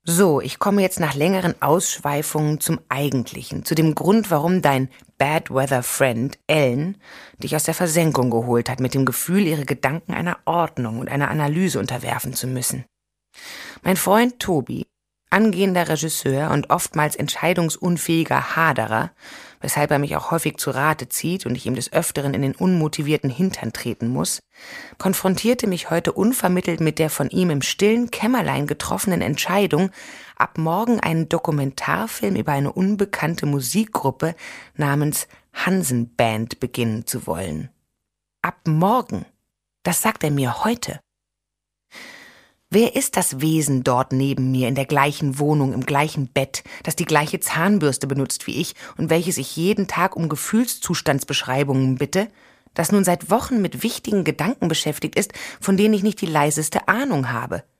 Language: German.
So, ich komme jetzt nach längeren Ausschweifungen zum Eigentlichen, zu dem Grund, warum dein Bad Weather Friend Ellen dich aus der Versenkung geholt hat, mit dem Gefühl, ihre Gedanken einer Ordnung und einer Analyse unterwerfen zu müssen. Mein Freund Tobi, angehender Regisseur und oftmals entscheidungsunfähiger Haderer, weshalb er mich auch häufig zu Rate zieht und ich ihm des Öfteren in den unmotivierten Hintern treten muss, konfrontierte mich heute unvermittelt mit der von ihm im stillen Kämmerlein getroffenen Entscheidung, ab morgen einen Dokumentarfilm über eine unbekannte Musikgruppe namens Hansen-Band beginnen zu wollen. Ab morgen. Das sagt er mir heute. Wer ist das Wesen dort neben mir in der gleichen Wohnung, im gleichen Bett, das die gleiche Zahnbürste benutzt wie ich und welches ich jeden Tag um Gefühlszustandsbeschreibungen bitte, das nun seit Wochen mit wichtigen Gedanken beschäftigt ist, von denen ich nicht die leiseste Ahnung habe?